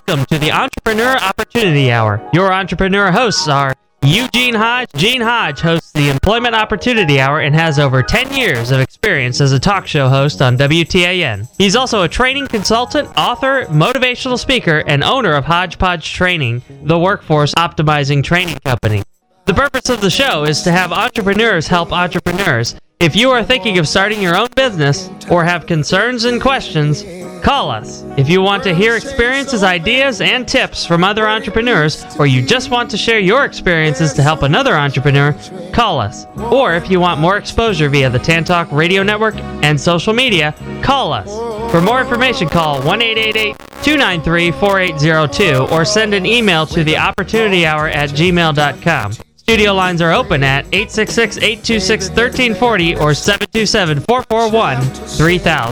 Welcome to the Entrepreneur Opportunity Hour. Your entrepreneur hosts are Eugene Hodge. Gene Hodge hosts the Employment Opportunity Hour and has over 10 years of experience as a talk show host on WTAN. He's also a training consultant, author, motivational speaker, and owner of Hodgepodge Training, the workforce optimizing training company. The purpose of the show is to have entrepreneurs help entrepreneurs. If you are thinking of starting your own business or have concerns and questions, call us. If you want to hear experiences, ideas, and tips from other entrepreneurs, or you just want to share your experiences to help another entrepreneur, call us. Or if you want more exposure via the Tantalk Radio Network and social media, call us. For more information, call 1-888-293-4802 or send an email to theopportunityhour@gmail.com. Studio lines are open at 866-826-1340 or 727-441-3000.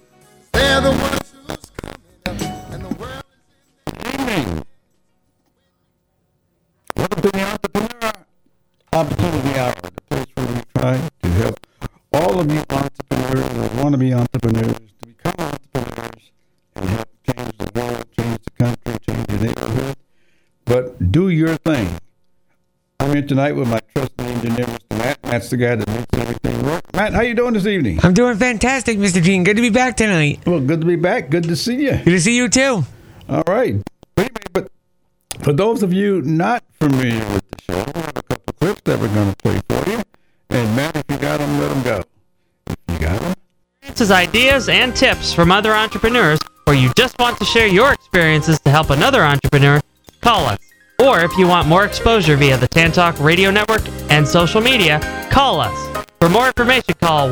Welcome to the Entrepreneur Opportunity Hour, the place where we try to help all of you entrepreneurs or want to be entrepreneurs to become entrepreneurs and help change the world, change the country, change your neighborhood. But do your thing. I'm here tonight with my trusted engineer, Mr. Matt. Matt's the guy that makes everything work. Matt, how you doing this evening? I'm doing fantastic, Mr. Gene. Good to be back tonight. Well, good to be back. Good to see you. Good to see you, too. All right. But for those of you not familiar with the show, we have a couple of clips that we're going to play for you. And Matt, if you got them, let them go. If you got them. Experiences, ideas, and tips from other entrepreneurs, or you just want to share your experiences to help another entrepreneur, call us. Or if you want more exposure via the Tantalk Radio Network and social media, call us. For more information, call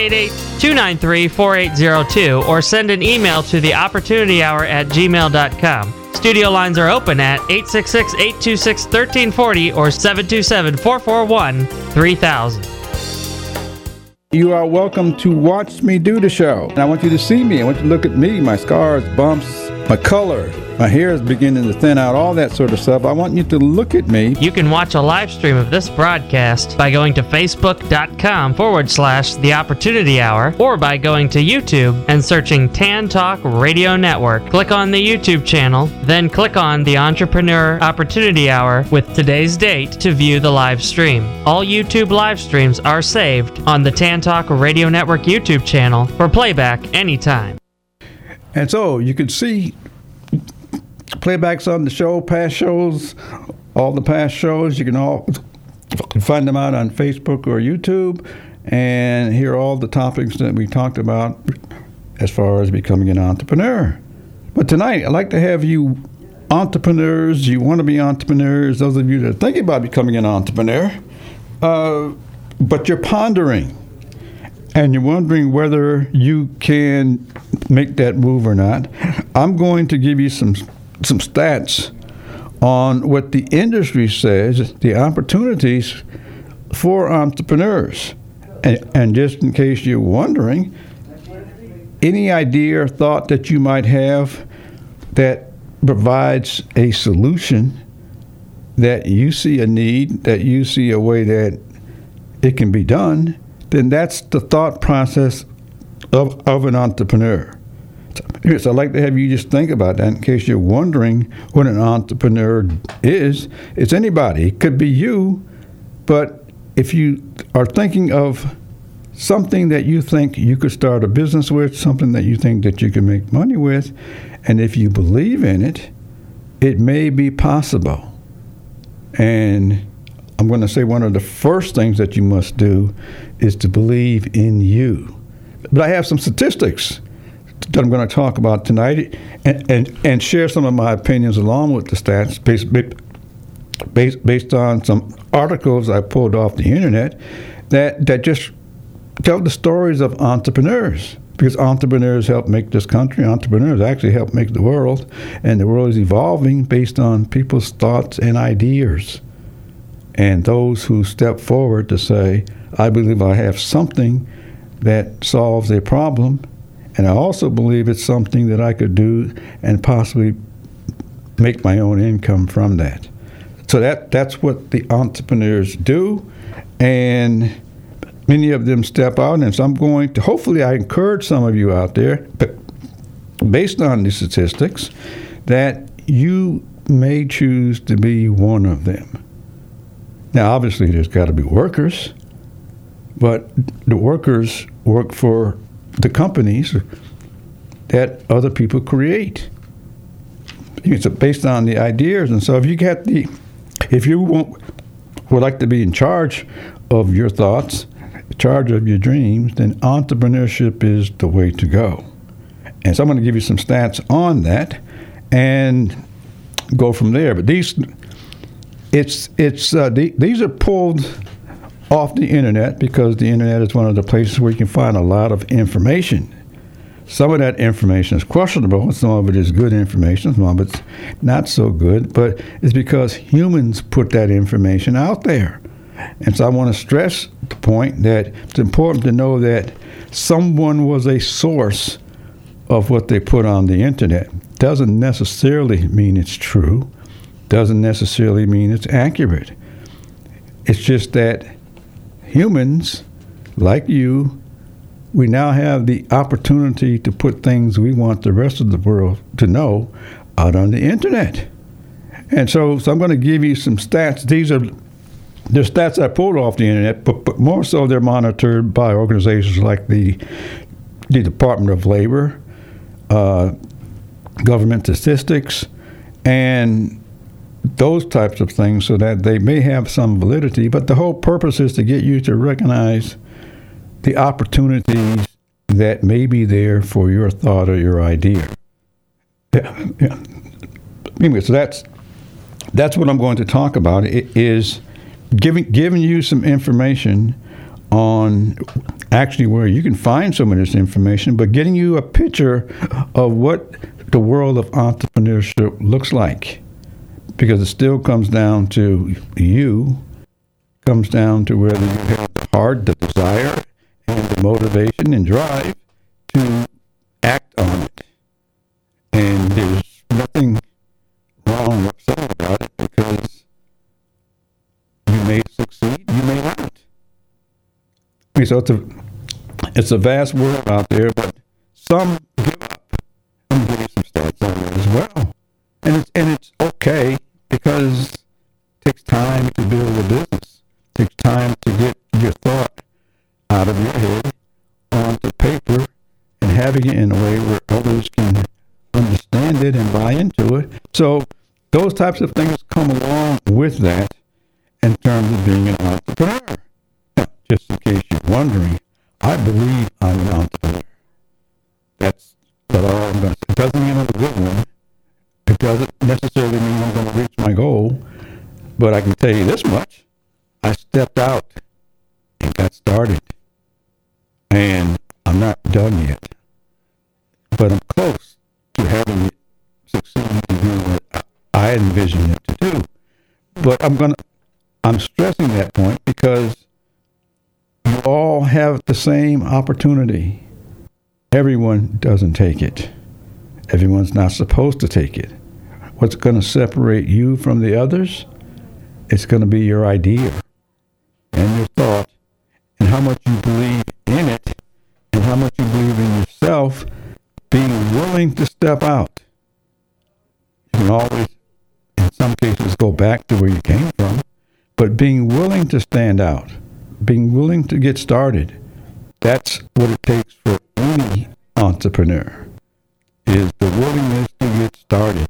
1-888-293-4802 or send an email to theopportunityhour@gmail.com. Studio lines are open at 866-826-1340 or 727-441-3000. You are welcome to watch me do the show. And I want you to see me. I want you to look at me, my scars, bumps, my color. My hair is beginning to thin out, all that sort of stuff. I want you to look at me. You can watch a live stream of this broadcast by going to facebook.com/The Opportunity Hour or by going to YouTube and searching Tan Talk Radio Network. Click on the YouTube channel, then click on the Entrepreneur Opportunity Hour with today's date to view the live stream. All YouTube live streams are saved on the Tan Talk Radio Network YouTube channel for playback anytime. And so you can see playbacks on the show, past shows, all the past shows. You can find them out on Facebook or YouTube and hear all the topics that we talked about as far as becoming an entrepreneur. But tonight, I'd like to have you entrepreneurs, you want to be entrepreneurs, those of you that are thinking about becoming an entrepreneur, but you're pondering and you're wondering whether you can make that move or not. I'm going to give you some stats on what the industry says, the opportunities for entrepreneurs. And just in case you're wondering, any idea or thought that you might have that provides a solution, that you see a need, that you see a way that it can be done, then that's the thought process of an entrepreneur. So I'd like to have you just think about that in case you're wondering what an entrepreneur is. It's anybody. It could be you, but if you are thinking of something that you think you could start a business with, something that you think that you can make money with, and if you believe in it, it may be possible. And I'm going to say one of the first things that you must do is to believe in you. But I have some statistics that I'm going to talk about tonight and share some of my opinions along with the stats based on some articles I pulled off the internet that just tell the stories of entrepreneurs. Because entrepreneurs help make this country. Entrepreneurs actually help make the world. And the world is evolving based on people's thoughts and ideas. And those who step forward to say, I believe I have something that solves a problem, and I also believe it's something that I could do and possibly make my own income from that. So that's what the entrepreneurs do, and many of them step out, and so I'm going to, hopefully I encourage some of you out there, but based on the statistics, that you may choose to be one of them. Now, obviously, there's got to be workers, but the workers work for the companies that other people create. It's based on the ideas, and so if you would like to be in charge of your thoughts, in charge of your dreams, then entrepreneurship is the way to go. And so I'm going to give you some stats on that and go from there. But these are pulled off the internet because the internet is one of the places where you can find a lot of information. Some of that information is questionable, some of it is good information, some of it's not so good, but it's because humans put that information out there. And so I want to stress the point that it's important to know that someone was a source of what they put on the internet. Doesn't necessarily mean it's true, doesn't necessarily mean it's accurate. It's just that humans, like you, we now have the opportunity to put things we want the rest of the world to know out on the internet. And so I'm going to give you some stats. These are the stats I pulled off the internet, but more so they're monitored by organizations like the Department of Labor, government statistics, and those types of things, so that they may have some validity. But the whole purpose is to get you to recognize the opportunities that may be there for your thought or your idea. Yeah. Anyway, so that's what I'm going to talk about. It is giving you some information on actually where you can find some of this information, but getting you a picture of what the world of entrepreneurship looks like. Because it still comes down to you, comes down to whether you have the heart, the desire, and the motivation and drive to act on it. And there's nothing wrong or upset about it, because you may succeed, you may not. So it's a vast world out there, but some give up. I'm going to give you some stats on that as well. And it's okay, because it takes time to build a business. It takes time to get your thought out of your head onto paper and having it in a way where others can understand it and buy into it. So those types of things come along with that in terms of being an entrepreneur. Now, just in case you're wondering, I believe I'm an entrepreneur. That's all I'm going to say. It doesn't mean I'm a good one. It doesn't necessarily mean I'm going to reach my goal, but I can tell you this much. I stepped out and got started, and I'm not done yet, but I'm close to having it succeed in doing what I envisioned it to do. But I'm stressing that point because you all have the same opportunity. Everyone doesn't take it. Everyone's not supposed to take it. What's going to separate you from the others? It's going to be your idea and your thought and how much you believe in it and how much you believe in yourself, being willing to step out. You can always, in some cases, go back to where you came from, but being willing to stand out, being willing to get started, that's what it takes for any entrepreneur, is the willingness to get started.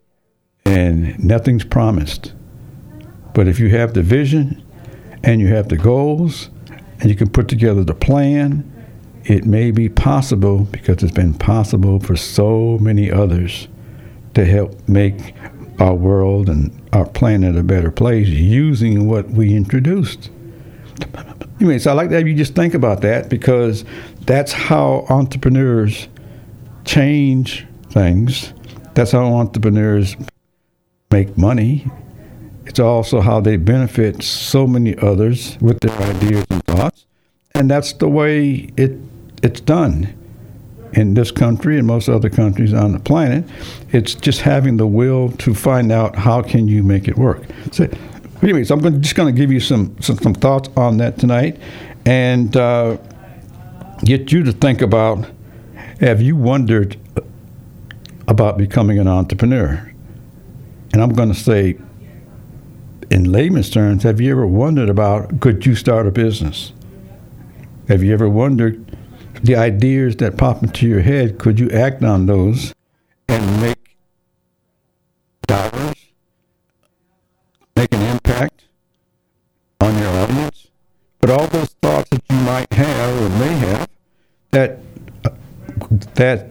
And nothing's promised. But if you have the vision and you have the goals and you can put together the plan, it may be possible, because it's been possible for so many others, to help make our world and our planet a better place using what we introduced. Anyway, so I like that you just think about that, because that's how entrepreneurs change things. That's how entrepreneurs make money. It's also how they benefit so many others with their ideas and thoughts. And that's the way it's done in this country and most other countries on the planet. It's just having the will to find out how can you make it work. So anyways, I'm just going to give you some thoughts on that tonight, and get you to think about, have you wondered about becoming an entrepreneur? and I'm going to say, in layman's terms, have you ever wondered about, could you start a business? Have you ever wondered the ideas that pop into your head, could you act on those and make dollars, make an impact on your audience? But all those thoughts that you might have or may have that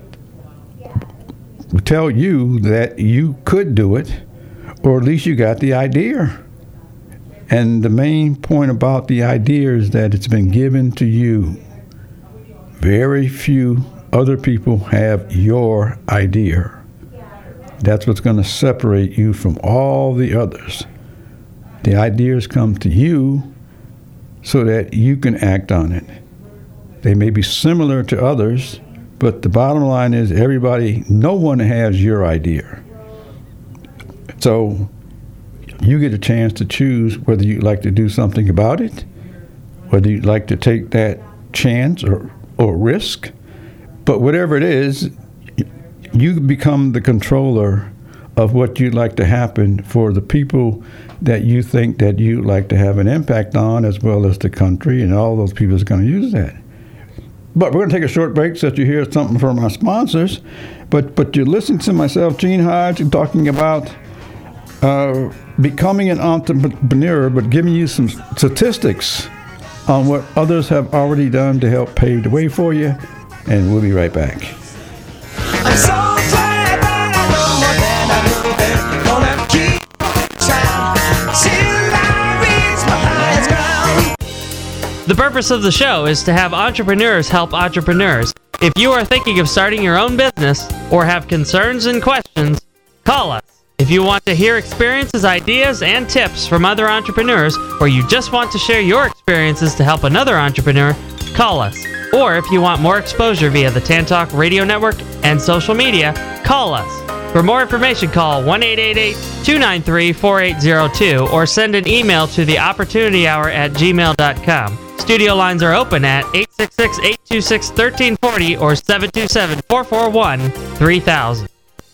tell you that you could do it, or at least you got the idea. And the main point about the idea is that it's been given to you. Very few other people have your idea. That's what's going to separate you from all the others. The ideas come to you so that you can act on it. They may be similar to others, but the bottom line is no one has your idea. So you get a chance to choose whether you'd like to do something about it, whether you'd like to take that chance or risk. But whatever it is, you become the controller of what you'd like to happen for the people that you think that you'd like to have an impact on, as well as the country, and all those people is going to use that. But we're going to take a short break so that you hear something from our sponsors. But you're listening to myself, Gene Hodge, talking about becoming an entrepreneur, but giving you some statistics on what others have already done to help pave the way for you. And we'll be right back. I'm so glad that I know more than I knew then. Gonna keep trying till I reach my highest ground. The purpose of the show is to have entrepreneurs help entrepreneurs. If you are thinking of starting your own business or have concerns and questions, call us. If you want to hear experiences, ideas, and tips from other entrepreneurs, or you just want to share your experiences to help another entrepreneur, call us. Or if you want more exposure via the Tantalk Radio Network and social media, call us. For more information, call 1-888-293-4802 or send an email to theopportunityhour@gmail.com. Studio lines are open at 866-826-1340 or 727-441-3000.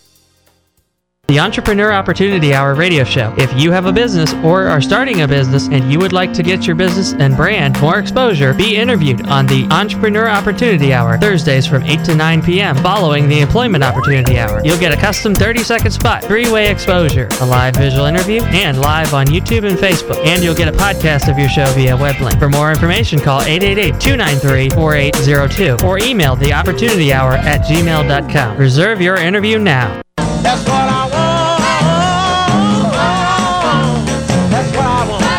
The Entrepreneur Opportunity Hour radio show. If you have a business or are starting a business and you would like to get your business and brand more exposure, be interviewed on the Entrepreneur Opportunity Hour, Thursdays from 8 to 9 p.m. following the Employment Opportunity Hour. You'll get a custom 30-second spot, 3-way exposure, a live visual interview, and live on YouTube and Facebook. And you'll get a podcast of your show via web link. For more information, call 888-293-4802 or email theopportunityhour@gmail.com. Reserve your interview now. That's what I want. That's what I want.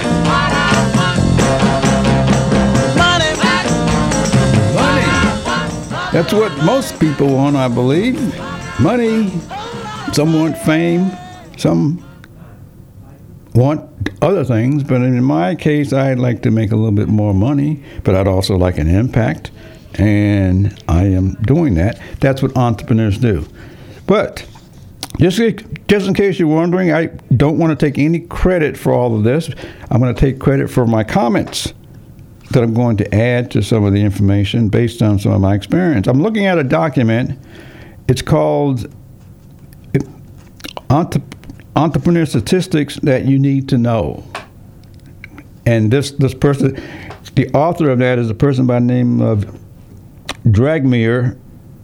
Money. That's what most people want, I believe. Money. Some want fame. Some want other things. But in my case, I'd like to make a little bit more money, but I'd also like an impact. And I am doing that. That's what entrepreneurs do. But just in case you're wondering, I don't want to take any credit for all of this. I'm going to take credit for my comments that I'm going to add to some of the information based on some of my experience. I'm looking at a document. It's called Entrepreneur Statistics That You Need to Know. And this person, the author of that is a person by the name of Dragomir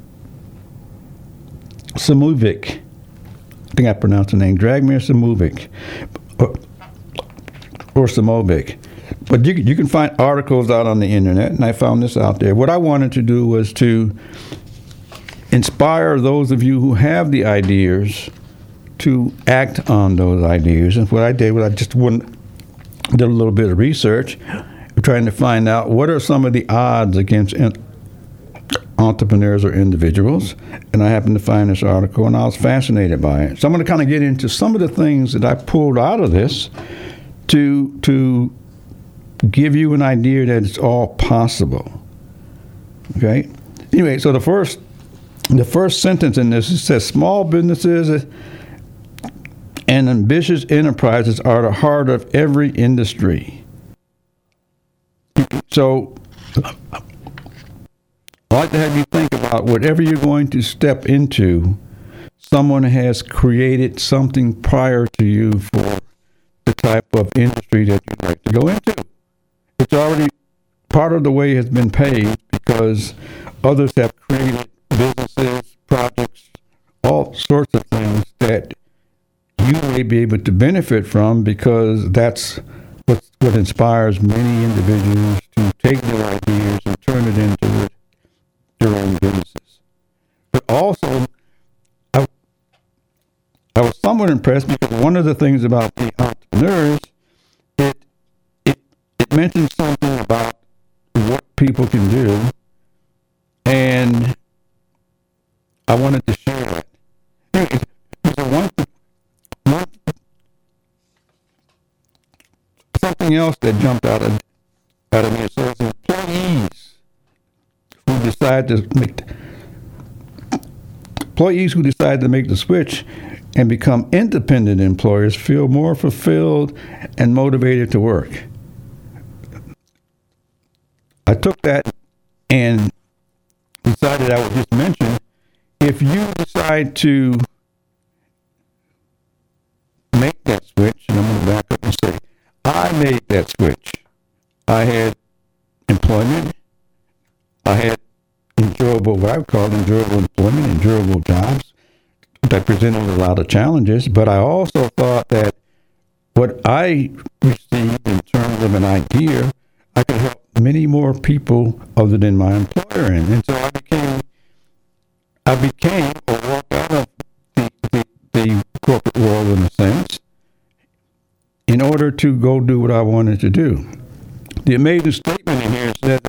Samovic. I think I pronounced the name, Dragomir Samovic, or Samovic. But you can find articles out on the internet, and I found this out there. What I wanted to do was to inspire those of you who have the ideas to act on those ideas. And what I did was I just did a little bit of research, trying to find out what are some of the odds against entrepreneurs or individuals, and I happened to find this article, and I was fascinated by it. So I'm going to kind of get into some of the things that I pulled out of this to give you an idea that it's all possible. Okay? Anyway, so the first sentence in this, it says, small businesses and ambitious enterprises are the heart of every industry. So I'd like to have you think about whatever you're going to step into, someone has created something prior to you for the type of industry that you'd like to go into. It's already part of the way has been paid because others have created businesses, projects, all sorts of things that you may be able to benefit from because that's what inspires many individuals to take their ideas and turn it into their own businesses. But also, I was somewhat impressed because one of the things about the entrepreneurs, it mentions something about what people can do, and I wanted to share that. Something else that jumped out of me. It says employees who decide to make the switch and become independent employers feel more fulfilled and motivated to work. I took that and decided I would just mention, if you decide to make that switch, and I'm going to back up and say, I made that switch. I had employment. I had what I would call enjoyable employment, enjoyable jobs that presented a lot of challenges. But I also thought that what I received in terms of an idea, I could help many more people other than my employer in. And so I became or walked out of the corporate world in a sense in order to go do what I wanted to do. The amazing statement in here says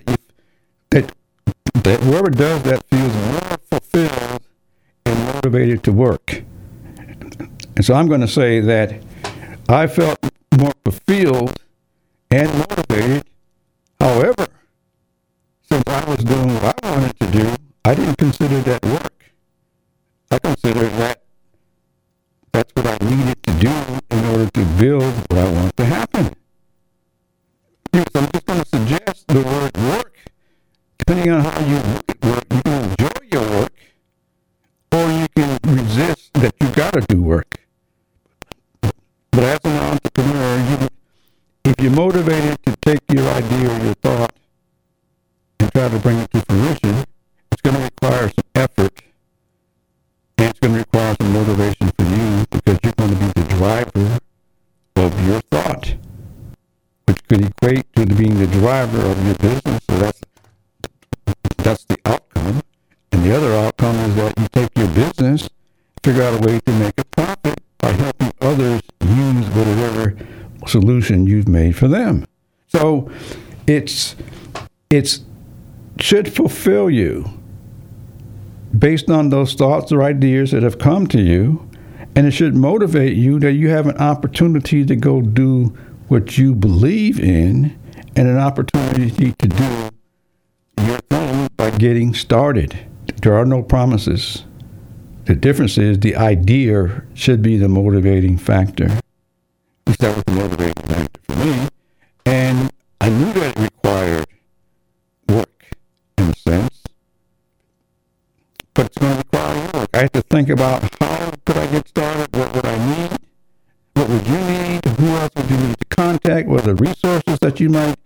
that whoever does that feels more fulfilled and motivated to work. And so I'm going to say that I felt more fulfilled and motivated. However, since I was doing what I wanted to do, I didn't consider that work. I considered that's what I needed to do in order to build what I want to happen. So I'm just going to suggest the word work. Depending on how you look at work, you can enjoy your work, or you can resist that you got to do work. But as an entrepreneur, if you're motivated to take your idea or your thought and try to bring it to fruition, it's going to require some effort, and it's going to require some motivation for you because you're going to be the driver of your thought, which could equate to being the driver of your business. So that's the outcome. And the other outcome is that you take your business, figure out a way to make a profit by helping others use whatever solution you've made for them. So it should fulfill you based on those thoughts or ideas that have come to you, and it should motivate you that you have an opportunity to go do what you believe in and an opportunity to do your thing by getting started. There are no promises. The difference is the idea should be the motivating factor. That was the motivating factor for me. And I knew that it required work, in a sense. But it's going to require work. I had to think about how could I get started? What would I need? What would you need? Who else would you need to contact? What are the resources that you might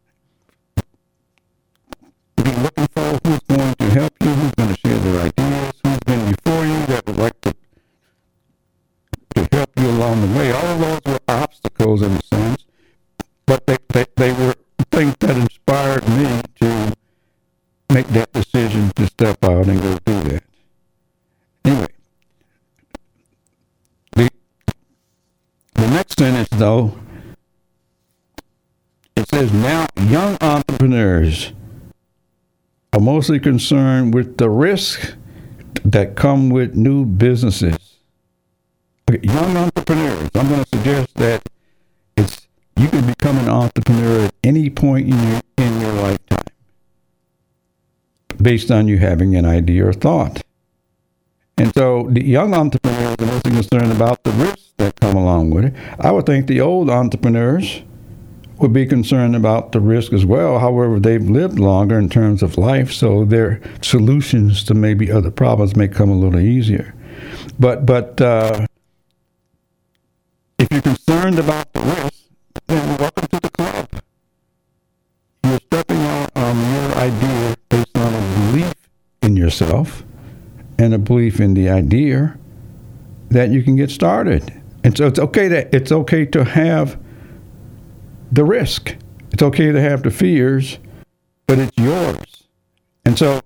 be looking for? Who's going to help you? Who's going to share their ideas? Who's been before you that would like to help you along the way? All of those were obstacles in a sense, but they were things that inspired me to make that decision to step out and go do that. Anyway, the next sentence, though, it says, now young entrepreneurs are mostly concerned with the risks that come with new businesses. Okay, young entrepreneurs, I'm going to suggest that you can become an entrepreneur at any point in your lifetime based on you having an idea or thought. And so the young entrepreneurs are mostly concerned about the risks that come along with it. I would think the old entrepreneurs would be concerned about the risk as well. However, they've lived longer in terms of life, so their solutions to maybe other problems may come a little easier. But if you're concerned about the risk, then welcome to the club. You're stepping out on your idea based on a belief in yourself and a belief in the idea that you can get started. And so it's okay to have the risk. It's okay to have the fears, but it's yours. And so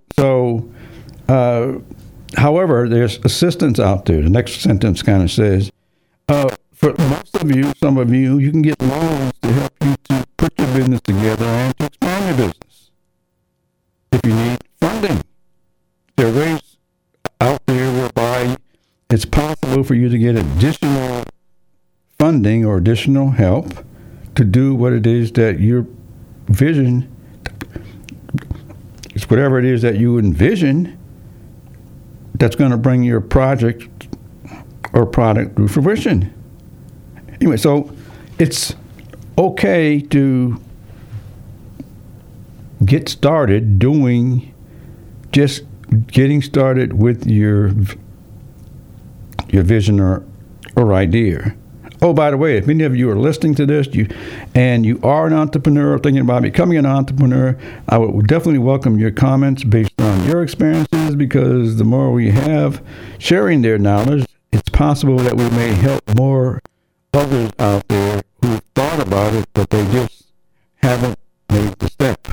however, there's assistance out there. The next sentence kind of says, for most of you, some of you, you can get loans to help you to put your business together and to expand your business. If you need funding, there are ways out there whereby it's possible for you to get additional funding or additional help to do what it is that your vision, it's whatever it is that you envision that's going to bring your project or product to fruition. Anyway, so it's okay to get started getting started with your vision or idea. Oh, by the way, if any of you are listening to this, you are an entrepreneur thinking about becoming an entrepreneur, I would definitely welcome your comments based on your experiences, because the more we have sharing their knowledge, it's possible that we may help more others out there who thought about it, but they just haven't made the step.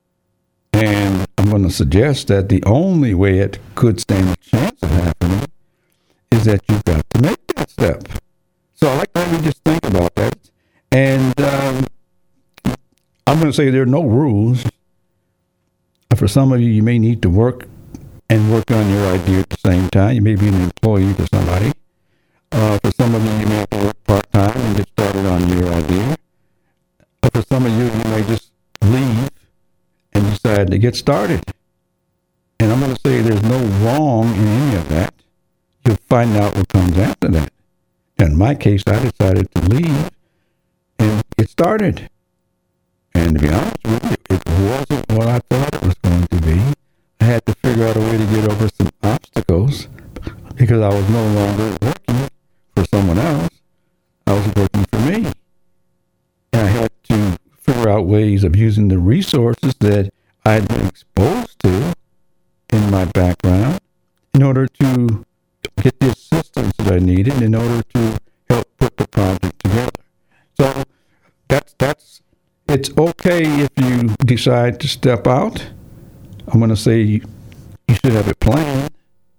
And I'm going to suggest that the only way it could stand a chance of happening is that you've got to make that step. So I like to have you just think about that. And I'm going to say there are no rules. For some of you, you may need to work on your idea at the same time. You may be an employee to somebody. For some of you may have to work part-time and get started on your idea. For some of you may just leave and decide to get started. And I'm going to say there's no wrong in any of that. You'll find out what comes after that. In my case, I decided to leave and get started. And to be honest with you, it wasn't what I thought it was going to be. I had to figure out a way to get over some obstacles because I was no longer working for someone else. I was working for me. And I had to figure out ways of using the resources that I had been exposed to in my background in order to get the assistance that I needed in order to help put the project together. So that's it's okay if you decide to step out. I'm going to say you should have a plan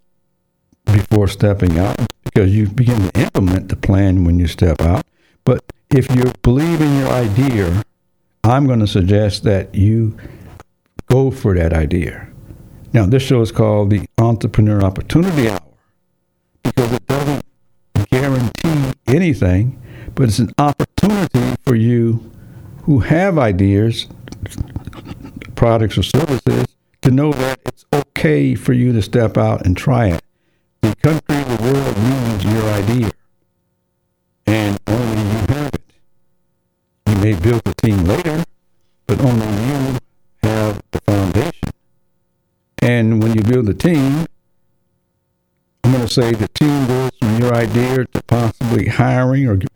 before stepping out, because you begin to implement the plan when you step out. But if you believe in your idea, I'm going to suggest that you go for that idea. Now, this show is called the Entrepreneur Opportunity Hour because it doesn't guarantee anything, but it's an opportunity for you who have ideas, products or services, to know that it's okay for you to step out and try it. The country, the world needs your idea, and only you have it. You may build a team later, but only you have the foundation. And when you build a team, I'm going to say the team goes from your idea to possibly hiring or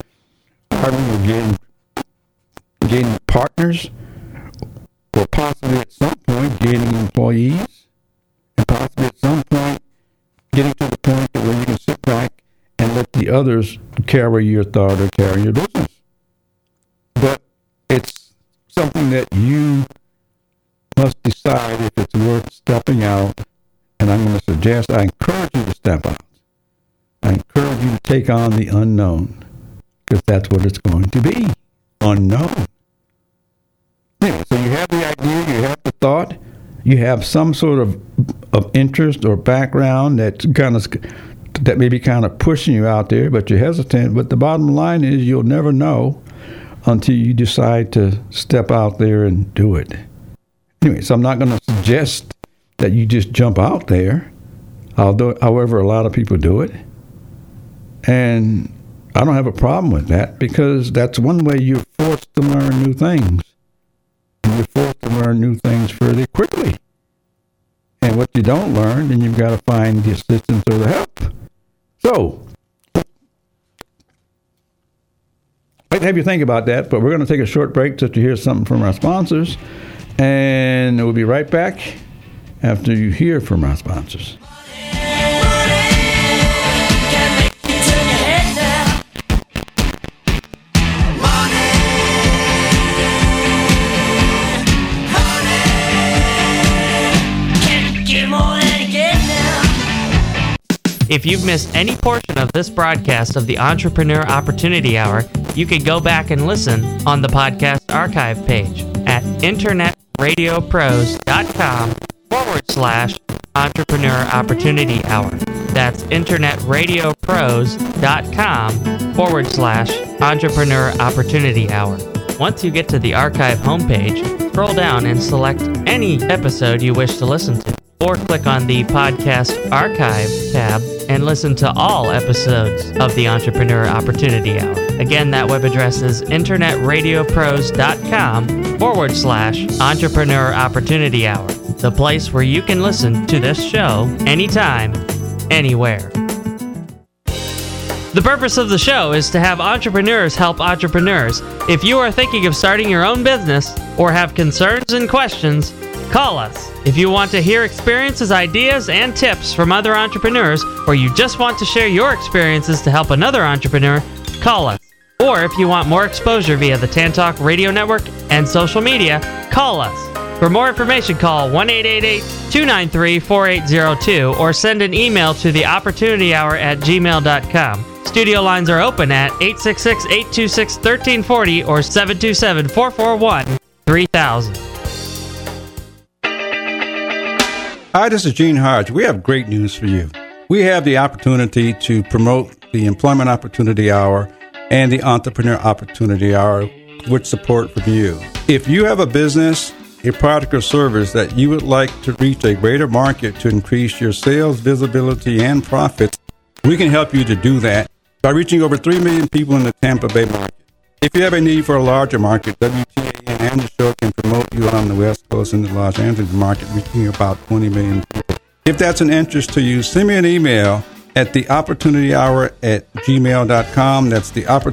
getting partners, or possibly at some point gaining employees, and possibly at some point getting to the point where you can sit back and let the others carry your thought or carry your business. But it's something that you must decide if it's worth stepping out, and I'm going to suggest, I encourage you to step out. I encourage you to take on the unknown, because that's what it's going to be, unknown. Anyway, so you have the idea, you have the thought, you have some sort of interest or background that may be kind of pushing you out there, but you're hesitant. But the bottom line is you'll never know until you decide to step out there and do it. Anyway, so I'm not going to suggest that you just jump out there, however a lot of people do it. And I don't have a problem with that, because that's one way you're forced to learn new things. And you're forced to learn new things fairly quickly. And what you don't learn, then you've got to find the assistance or the help. So, I'd like to have you think about that, but we're going to take a short break just to hear something from our sponsors, and we'll be right back after you hear from our sponsors. If you've missed any portion of this broadcast of the Entrepreneur Opportunity Hour, you can go back and listen on the podcast archive page at internetradiopros.com/Entrepreneur Opportunity Hour. That's internetradiopros.com/Entrepreneur Opportunity Hour. Once you get to the archive homepage, scroll down and select any episode you wish to listen to, or click on the Podcast Archive tab and listen to all episodes of the Entrepreneur Opportunity Hour. Again, that web address is internetradiopros.com/Entrepreneur Opportunity Hour, the place where you can listen to this show anytime, anywhere. The purpose of the show is to have entrepreneurs help entrepreneurs. If you are thinking of starting your own business or have concerns and questions, call us. If you want to hear experiences, ideas, and tips from other entrepreneurs, or you just want to share your experiences to help another entrepreneur, call us. Or if you want more exposure via the Tantalk Radio Network and social media, call us. For more information, call 1-888-293-4802 or send an email to theopportunityhour@gmail.com. Studio lines are open at 866-826-1340 or 727-441-3000. Hi, this is Gene Hodge. We have great news for you. We have the opportunity to promote the Employment Opportunity Hour and the Entrepreneur Opportunity Hour with support from you. If you have a business, a product or service that you would like to reach a greater market to increase your sales, visibility, and profits, we can help you to do that by reaching over 3 million people in the Tampa Bay market. If you have a need for a larger market, WTAN and the show can promote you on the West Coast and the Los Angeles market, reaching about 20 million people. If that's an interest to you, send me an email at theopportunityhour@gmail.com. That's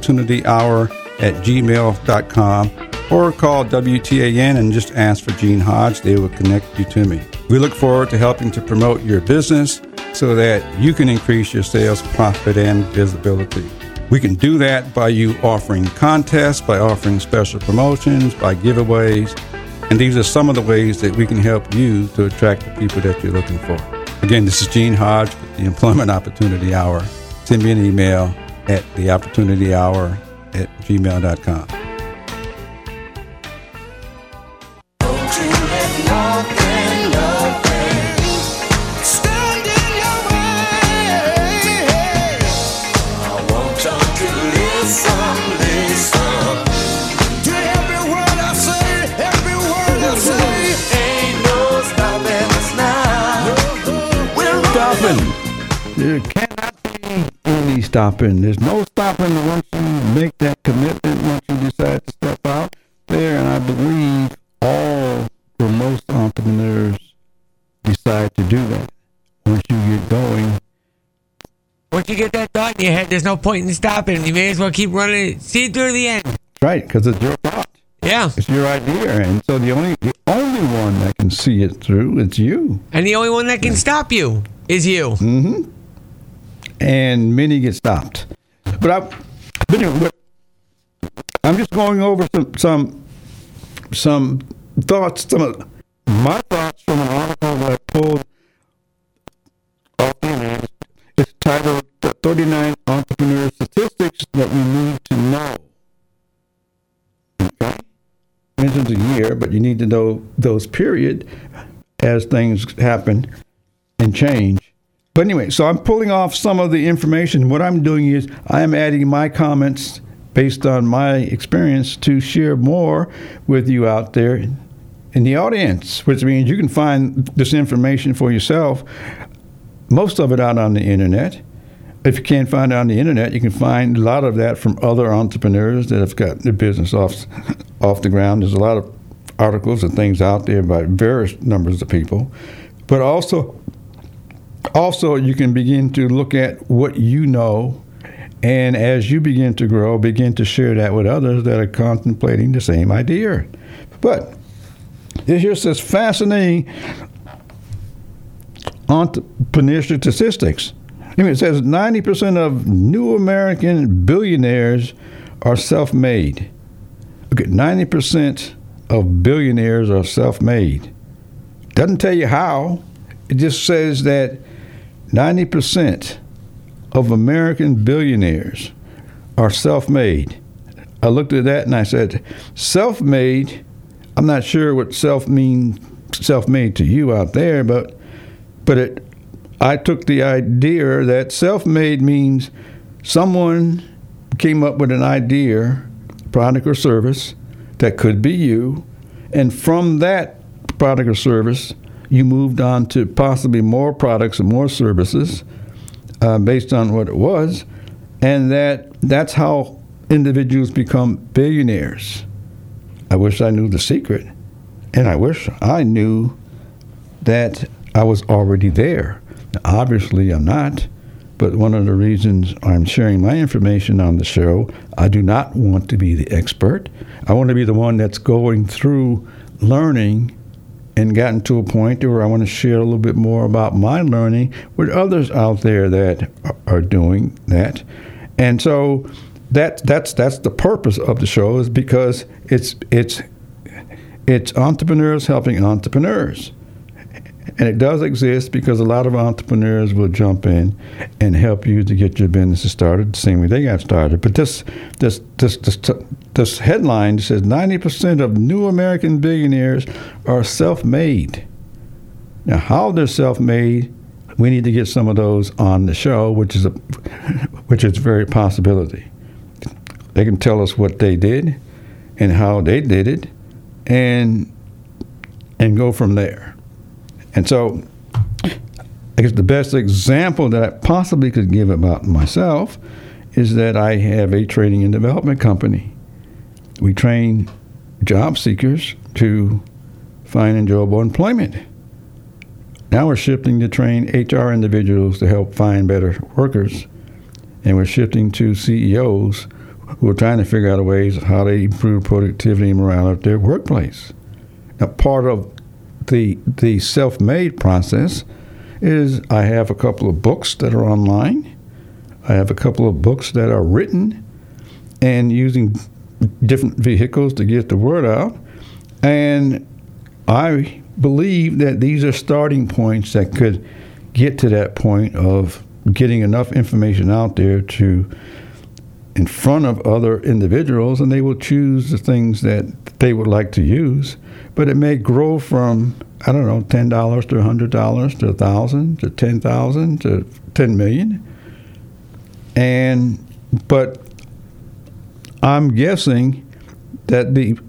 theopportunityhour@gmail.com. Or call WTAN and just ask for Gene Hodge. They will connect you to me. We look forward to helping to promote your business so that you can increase your sales, profit, and visibility. We can do that by you offering contests, by offering special promotions, by giveaways. And these are some of the ways that we can help you to attract the people that you're looking for. Again, this is Gene Hodge with the Employment Opportunity Hour. Send me an email at theopportunityhour@gmail.com. There cannot be any stopping. There's no stopping once you make that commitment, once you decide to step out there. And I believe all or most entrepreneurs decide to do that. Once you get going. Once you get that thought in your head, there's no point in stopping. You may as well keep running it. See it through to the end. Right, because it's your thought. Yeah. It's your idea. And so the only one that can see it through is you. And the only one that can stop you is you. Mm-hmm. And many get stopped. But I'm just going over some thoughts, some of my thoughts from an article that I pulled off the internet. It's titled 39 Entrepreneur Statistics That We Need to Know. Okay? It mentions a year, but you need to know those period as things happen and change. But anyway, so I'm pulling off some of the information. What I'm doing is I am adding my comments based on my experience to share more with you out there in the audience, which means you can find this information for yourself, most of it out on the internet. If you can't find it on the internet, you can find a lot of that from other entrepreneurs that have got their business off the ground. There's a lot of articles and things out there by various numbers of people. But also, also, you can begin to look at what you know, and as you begin to grow, begin to share that with others that are contemplating the same idea. But here's this fascinating entrepreneurship statistics. It says 90% of new American billionaires are self-made. Okay, 90% of billionaires are self-made. Doesn't tell you how. It just says that 90% of American billionaires are self-made. I looked at that and I said, self-made, I'm not sure what self-made to you out there, but I took the idea that self-made means someone came up with an idea, product or service, that could be you, and from that product or service, you moved on to possibly more products and more services based on what it was, and that's how individuals become billionaires. I wish I knew the secret, and I wish I knew that I was already there. Now, obviously, I'm not, but one of the reasons I'm sharing my information on the show, I do not want to be the expert. I want to be the one that's going through learning and gotten to a point where I want to share a little bit more about my learning with others out there that are doing that. And so that's the purpose of the show, is because it's entrepreneurs helping entrepreneurs. And it does exist because a lot of entrepreneurs will jump in and help you to get your business started the same way they got started. But this headline says 90% of new American billionaires are self-made. Now, how they're self-made, we need to get some of those on the show, which is a very possibility. They can tell us what they did and how they did it, and go from there. And so, I guess the best example that I possibly could give about myself is that I have a training and development company. We train job seekers to find enjoyable employment. Now we're shifting to train HR individuals to help find better workers. And we're shifting to CEOs who are trying to figure out ways how to improve productivity and morale at their workplace. Now, part of the self-made process is I have a couple of books that are online. I have a couple of books that are written and using different vehicles to get the word out. And I believe that these are starting points that could get to that point of getting enough information out there to in front of other individuals, and they will choose the things that they would like to use. But it may grow from, I don't know, $10 to $100 to $1,000 to $10,000 to $10 million. But I'm guessing that the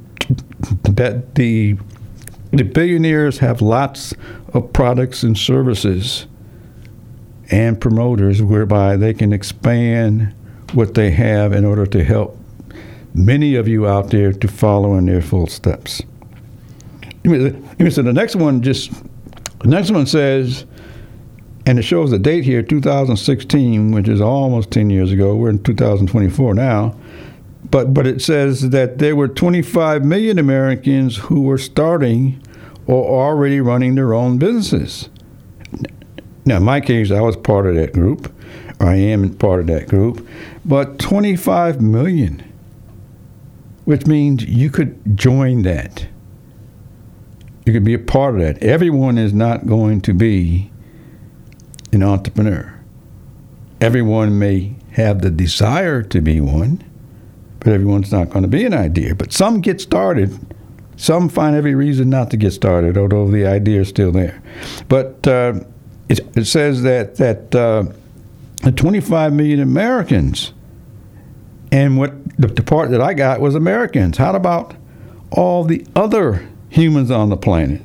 billionaires have lots of products and services and promoters whereby they can expand what they have in order to help many of you out there to follow in their footsteps. So the next one says, and it shows the date here, 2016, which is almost 10 years ago. We're in 2024 now. But it says that there were 25 million Americans who were starting or already running their own businesses. Now, in my case, I was part of that group. I am part of that group. But 25 million, which means you could join that. You could be a part of that. Everyone is not going to be an entrepreneur. Everyone may have the desire to be one, but everyone's not going to be an idea. But some get started. Some find every reason not to get started, although the idea is still there. But it says that 25 million Americans, and what the part that I got was Americans. How about all the other humans on the planet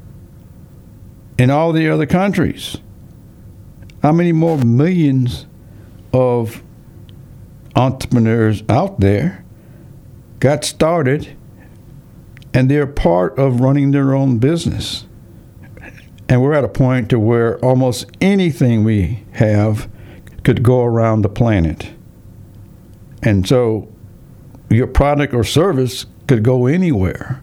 in all the other countries? How many more millions of entrepreneurs out there got started and they're part of running their own business? And we're at a point to where almost anything we have could go around the planet. And so your product or service could go anywhere.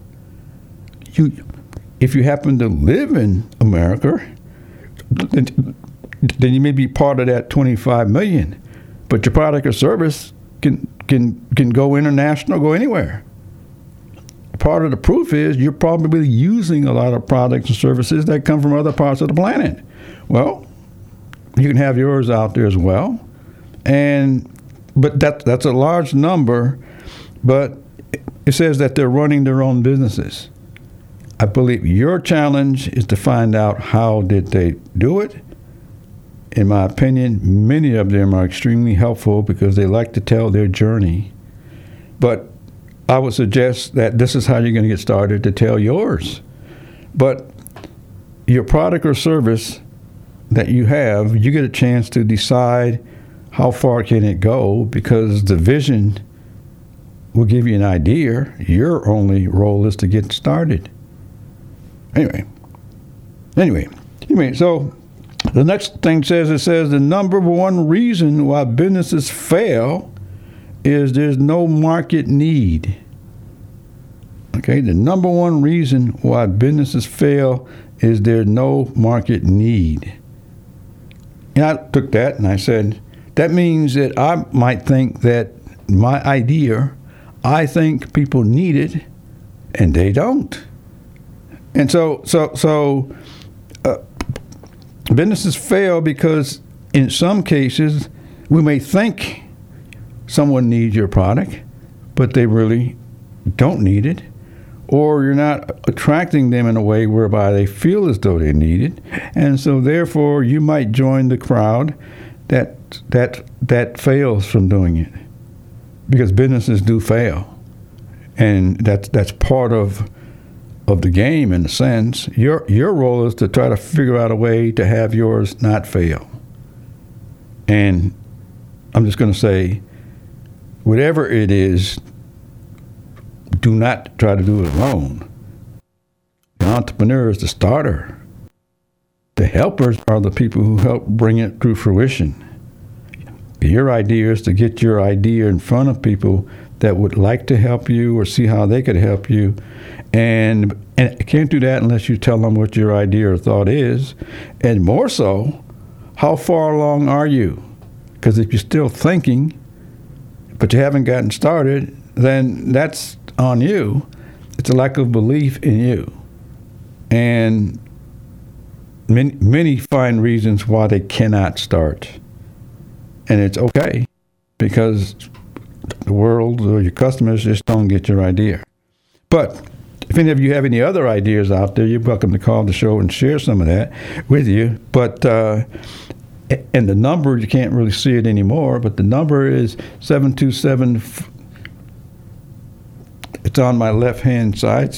If you happen to live in America, then you may be part of that 25 million. But your product or service can go international, go anywhere. Part of the proof is you're probably using a lot of products and services that come from other parts of the planet. Well, you can have yours out there as well. But that's a large number, but it says that they're running their own businesses. I believe your challenge is to find out how did they do it. In my opinion, many of them are extremely helpful because they like to tell their journey. But I would suggest that this is how you're going to get started to tell yours. But your product or service that you have, you get a chance to decide how far can it go, because the vision will give you an idea. Your only role is to get started. Anyway, so the next thing it says the number one reason why businesses fail is there's no market need. Okay, the number one reason why businesses fail is there's no market need. And I took that and I said, that means that I might think that my idea, I think people need it, and they don't. And so businesses fail because in some cases we may think someone needs your product, but they really don't need it, or you're not attracting them in a way whereby they feel as though they need it, and so therefore you might join the crowd that fails from doing it, because businesses do fail, and that's part of the game in a sense. Your role is to try to figure out a way to have yours not fail. And I'm just going to say, whatever it is, do not try to do it alone. The entrepreneur is the starter. The helpers are the people who help bring it to fruition. Your idea is to get your idea in front of people that would like to help you or see how they could help you. And can't do that unless you tell them what your idea or thought is. And more so, how far along are you? Because if you're still thinking, but you haven't gotten started, then that's on you. It's a lack of belief in you. And many find reasons why they cannot start. And it's okay, because the world or your customers just don't get your idea. But if any of you have any other ideas out there, you're welcome to call the show and share some of that with you. But and the number, you can't really see it anymore, but the number is 727. It's on my left-hand side,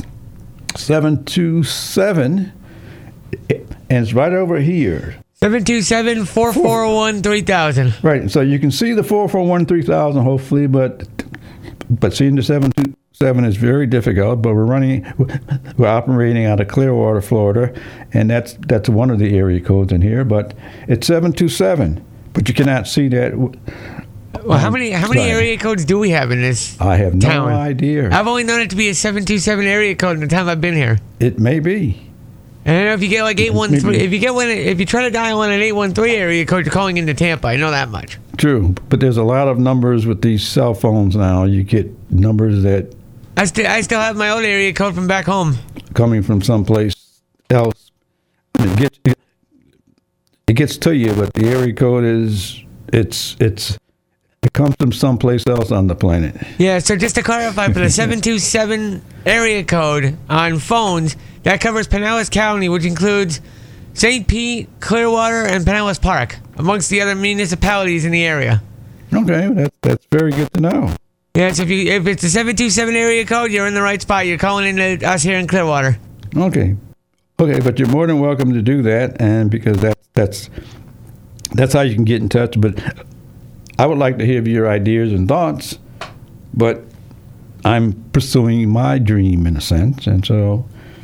727, and it's right over here. 727-441-3000. Right, so you can see the 441-3000 hopefully, but seeing the 727 is very difficult. But we're operating out of Clearwater, Florida, and that's one of the area codes in here. But it's 727, but you cannot see that. Well, how many area codes do we have in this I have no town? idea. I've only known it to be a 727 area code in the time I've been here. It may be. And I don't know if you get like 813. If you try to dial in an 813 area code, you're calling into Tampa. I know that much. True, but there's a lot of numbers with these cell phones now. You get numbers that I still have my old area code from back home. Coming from someplace else. It gets to you, but the area code is it comes from someplace else on the planet. Yeah, so just to clarify, for the 727 area code on phones, that covers Pinellas County, which includes St. Pete, Clearwater, and Pinellas Park, amongst the other municipalities in the area. Okay, that's very good to know. Yeah, so if it's a 727 area code, you're in the right spot. You're calling in us here in Clearwater. Okay, but you're more than welcome to do that, and because that's how you can get in touch. But I would like to hear your ideas and thoughts, but I'm pursuing my dream in a sense, and so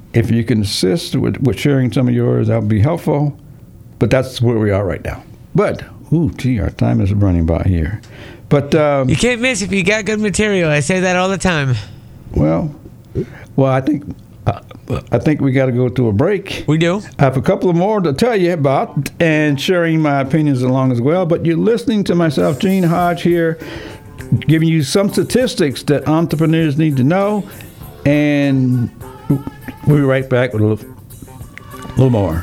if you can assist with sharing some of yours, that would be helpful. But that's where we are right now. But, our time is running by here. But you can't miss if you got good material. I say that all the time. Well, I think we got to go to a break. We do. I have a couple of more to tell you about and sharing my opinions along as well. But you're listening to myself, Gene Hodge, here, giving you some statistics that entrepreneurs need to know. And we'll be right back with a little more.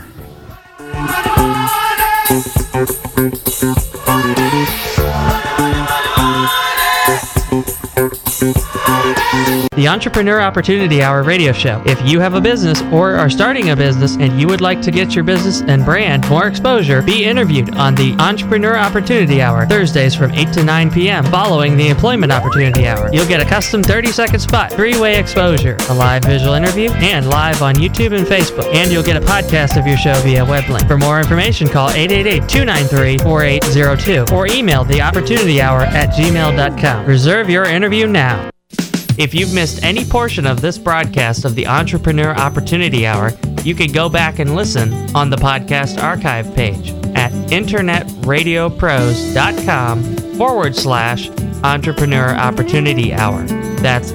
The Entrepreneur Opportunity Hour radio show. If you have a business or are starting a business and you would like to get your business and brand more exposure, be interviewed on the Entrepreneur Opportunity Hour, Thursdays from 8 to 9 p.m. following the Employment Opportunity Hour. You'll get a custom 30-second spot, 3-way exposure, a live visual interview, and live on YouTube and Facebook. And you'll get a podcast of your show via web link. For more information, call 888-293-4802 or email theopportunityhour@gmail.com. Reserve your interview now. If you've missed any portion of this broadcast of the Entrepreneur Opportunity Hour, you can go back and listen on the podcast archive page at internetradiopros.com/Entrepreneur Opportunity Hour. That's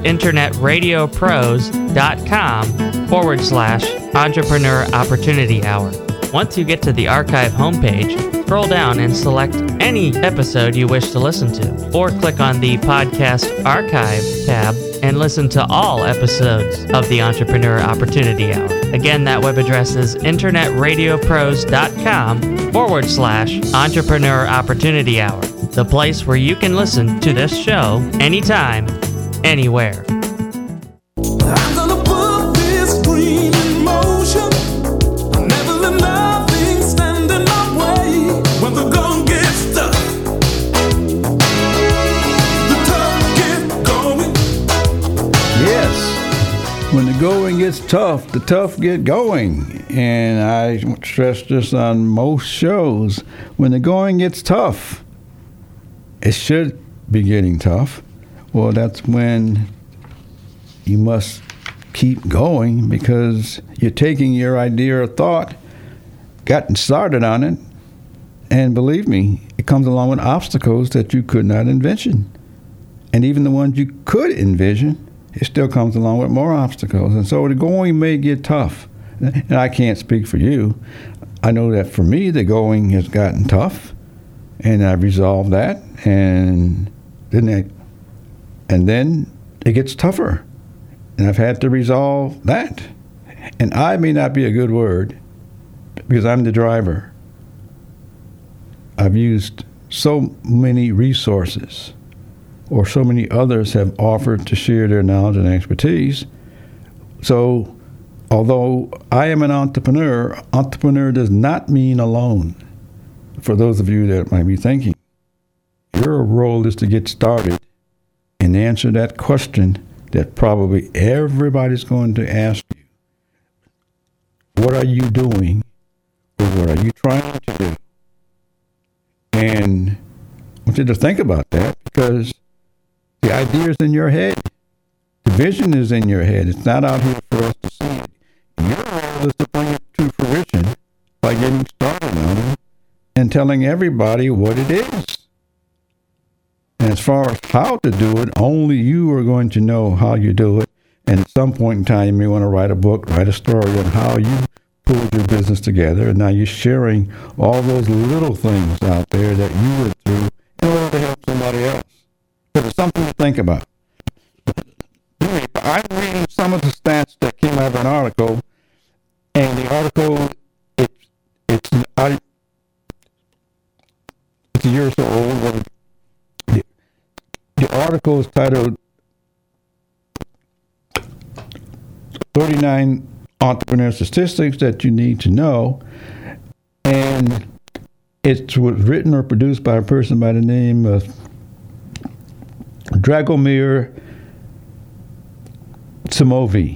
internetradiopros.com/Entrepreneur Opportunity Hour. Once you get to the archive homepage, scroll down and select any episode you wish to listen to, or click on the Podcast Archive tab and listen to all episodes of the Entrepreneur Opportunity Hour. Again, that web address is internetradiopros.com/Entrepreneur Opportunity Hour, the place where you can listen to this show anytime, anywhere. I'm gonna put this dream in motion. I'll never let nothing stand in my way. When the going gets tough, the tough get going. Yes. When the going gets tough, the tough get going. And I stress this on most shows. When the going gets tough, it should be getting tough. Well, that's when you must keep going, because you're taking your idea or thought, gotten started on it, and believe me, it comes along with obstacles that you could not envision. And even the ones you could envision, it still comes along with more obstacles. And so the going may get tough. And I can't speak for you. I know that for me, the going has gotten tough, and I've resolved that, and then it gets tougher. And I've had to resolve that. And I may not be a good word, because I'm the driver. I've used so many resources, or so many others have offered to share their knowledge and expertise. So, although I am an entrepreneur does not mean alone. For those of you that might be thinking, your role is to get started and answer that question that probably everybody's going to ask you. What are you doing, or what are you trying to do? And I want you to think about that, because the idea is in your head. The vision is in your head. It's not out here for us to see it. Your role is to bring it to fruition by getting started on it and telling everybody what it is. And as far as how to do it, only you are going to know how you do it. And at some point in time, you may want to write a book, write a story on how you pulled your business together. And now you're sharing all those little things out there that you went through in order to help somebody else. So it's something to think about. I'm reading some of the stats that came out of an article, and the article, it's a year or so old. The article is titled 39 Entrepreneur Statistics That You Need to Know, and it was written or produced by a person by the name of Dragomir Samovi.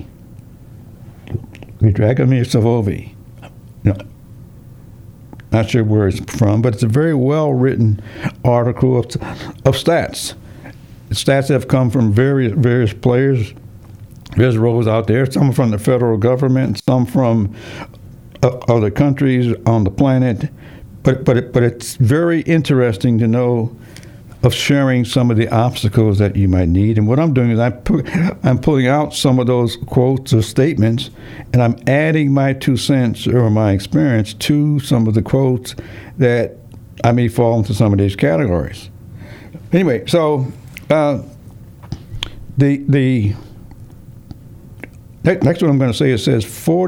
Not sure where it's from, but it's a very well-written article of stats. The stats have come from various players There's roles out there, some from the federal government, some from other countries on the planet. But it's very interesting to know of sharing some of the obstacles that you might need. And what I'm doing is I'm pulling out some of those quotes or statements, and I'm adding my 2 cents or my experience to some of the quotes that I may fall into some of these categories. Anyway, so the next one I'm going to say, it says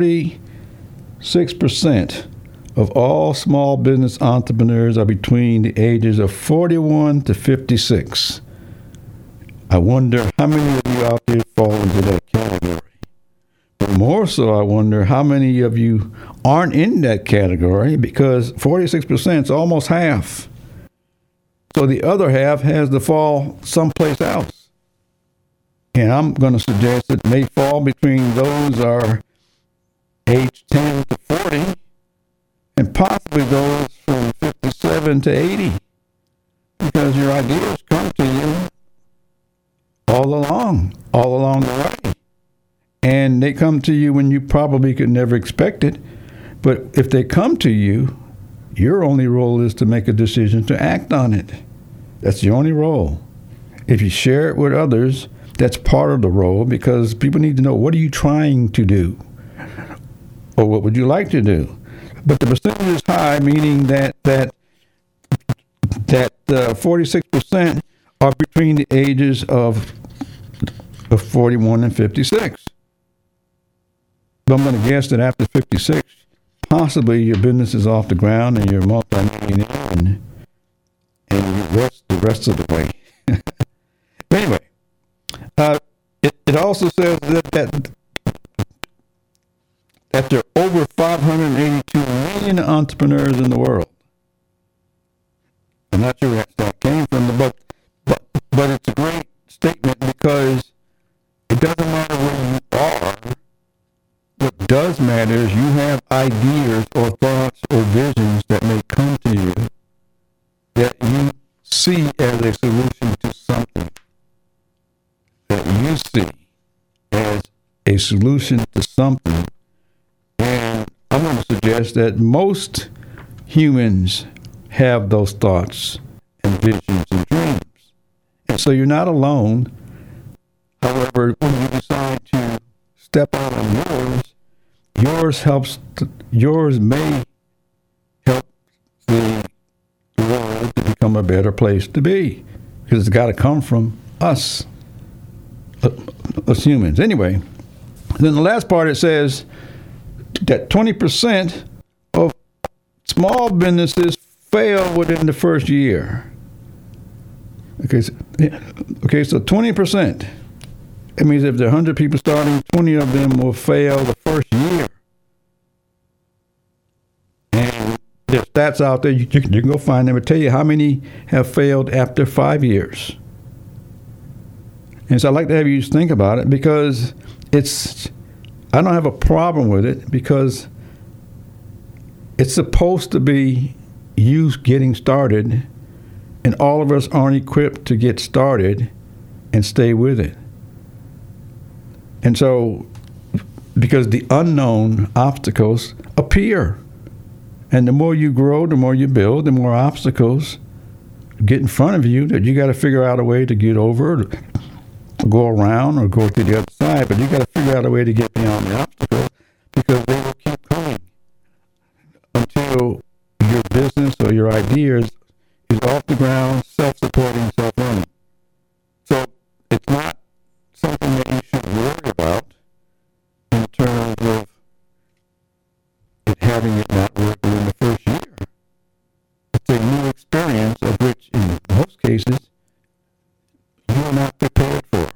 46% of all small business entrepreneurs are between the ages of 41 to 56. I wonder how many of you out there fall into that category. But more so, I wonder how many of you aren't in that category, because 46% is almost half. So the other half has to fall someplace else. And I'm going to suggest it may fall between those are age 10 to 40, and possibly those from 57 to 80, because your ideas come to you all along the way. And they come to you when you probably could never expect it. But if they come to you, your only role is to make a decision to act on it. That's the only role. If you share it with others, that's part of the role, because people need to know, what are you trying to do? Or what would you like to do? But the percentage is high, meaning that 46% are between the ages of 41 and 56. But I'm going to guess that after 56, possibly your business is off the ground and you're multi-millionaire and you rest of the way. But anyway, it also says that there are over 582 million entrepreneurs in the world. I'm not sure where that came from, but it's a great statement, because it doesn't matter where you are. What does matter is you have ideas or thoughts or visions that may come to you that you see as a solution to something. That you see as a solution to something. And I'm going to suggest that most humans have those thoughts and visions and dreams. And so you're not alone. However, when you decide to step out on yours may help the world to become a better place to be, because it's got to come from us humans. Anyway, then the last part, it says that 20% of small businesses fail within the first year. Okay, so 20%. It means if there are 100 people starting, 20 of them will fail the first year. And there's stats out there, you can go find them and tell you how many have failed after 5 years. And so I'd like to have you think about it, because I don't have a problem with it, because it's supposed to be you getting started, and all of us aren't equipped to get started and stay with it. And so, because the unknown obstacles appear, and the more you grow, the more you build, the more obstacles get in front of you that you got to figure out a way to get over, or go around, or go to the other side. But you got to figure out a way to get beyond the obstacles, because they will keep coming until your business or your ideas is off the ground, self-supporting, self-running. So it's not something that you should worry about in terms of having it not work within the first year. It's a new experience of which, in most cases, you are not prepared for.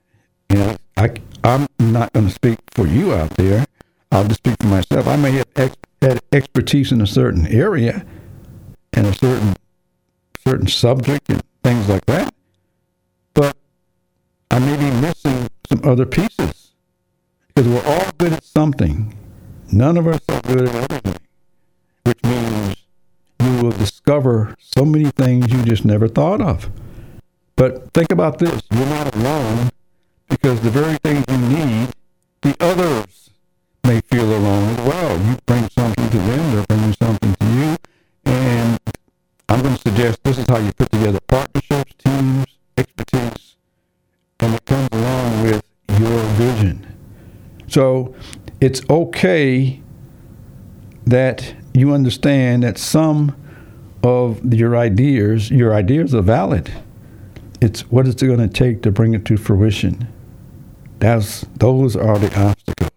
I'm not going to speak for you out there. I'll just speak for myself. I may have had expertise in a certain area and a certain subject and things like that, but I may be missing some other pieces, because we're all good at something. None of us are good at everything, which means you will discover so many things you just never thought of. But think about this. You're not alone because the very things you need, the others may feel alone as well. You bring something to them, they're bringing something to you, and I'm going to suggest this is how you put together partnerships, teams, expertise, and it comes along with your vision. So it's okay that you understand that some of your ideas are valid. It's what it's going to take to bring it to fruition. Those are the obstacles.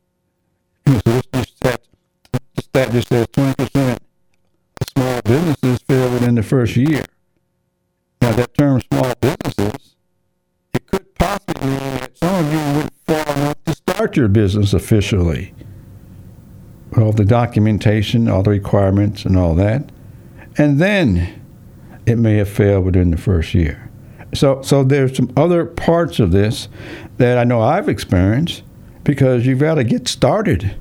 So this stat just says 20% of small businesses fail within the first year. Now that term small businesses, it could possibly mean that some of you went far enough to start your business officially. All the documentation, all the requirements and all that. And then it may have failed within the first year. So there's some other parts of this that I know I've experienced because you've got to get started.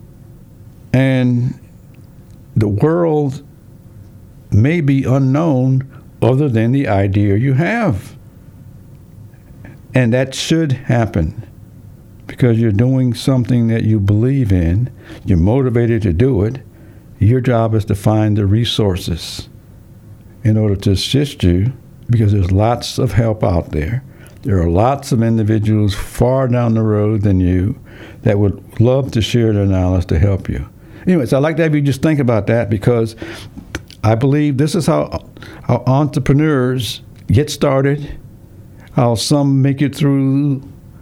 And the world may be unknown other than the idea you have. And that should happen because you're doing something that you believe in. You're motivated to do it. Your job is to find the resources in order to assist you because there's lots of help out there. There are lots of individuals far down the road than you that would love to share their knowledge to help you. Anyways, I'd like to have you just think about that because I believe this is how entrepreneurs get started, how some make it through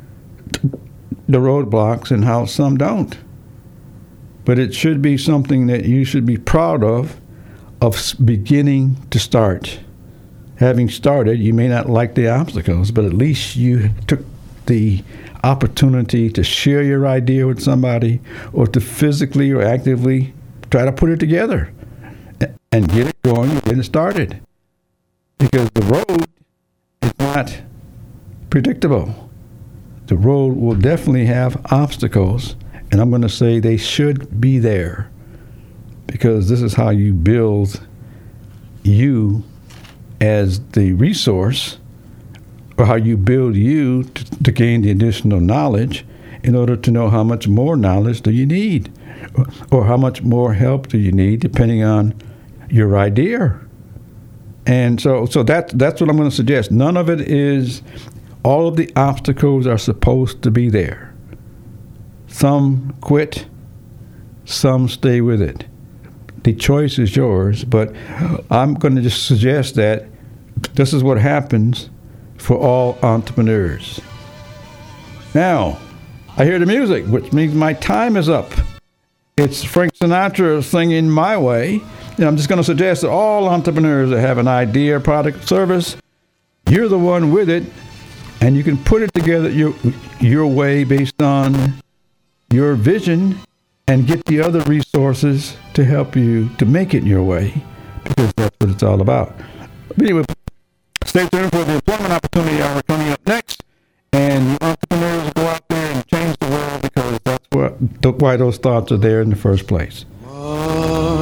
the roadblocks and how some don't. But it should be something that you should be proud of beginning to start. Having started, you may not like the obstacles, but at least you took the opportunity to share your idea with somebody or to physically or actively try to put it together and get it going and get it started. Because the road is not predictable. The road will definitely have obstacles, and I'm going to say they should be there because this is how you build you as the resource, or how you build you to gain the additional knowledge in order to know how much more knowledge do you need or how much more help do you need depending on your idea. And so that's what I'm going to suggest. None of it is, all of the obstacles are supposed to be there. Some quit, some stay with it. The choice is yours, but I'm going to just suggest that this is what happens for all entrepreneurs. Now, I hear the music, which means my time is up. It's Frank Sinatra singing My Way. And I'm just going to suggest that all entrepreneurs that have an idea, product, service, you're the one with it, and you can put it together your way based on your vision and get the other resources to help you to make it your way, because that's what it's all about. But anyway, stay tuned for the Employment Opportunity Hour coming up next, and you entrepreneurs go out there and change the world because that's why those thoughts are there in the first place.